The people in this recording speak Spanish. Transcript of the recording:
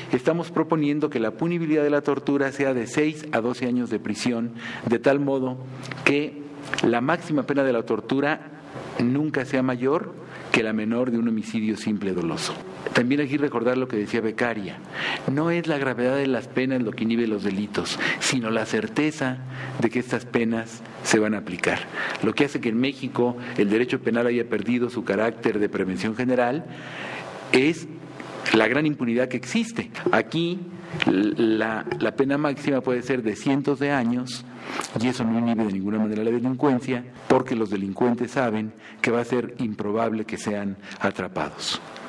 estamos proponiendo que la punibilidad de la tortura sea de 6 a 12 años de prisión, de tal modo que la máxima pena de la tortura nunca sea mayor que la menor de un homicidio simple doloso. También hay que recordar lo que decía Beccaria: no es la gravedad de las penas lo que inhibe los delitos, sino la certeza de que estas penas se van a aplicar. Lo que hace que en México el derecho penal haya perdido su carácter de prevención general es la gran impunidad que existe. Aquí la pena máxima puede ser de cientos de años, y eso no inhibe de ninguna manera la delincuencia, porque los delincuentes saben que va a ser improbable que sean atrapados.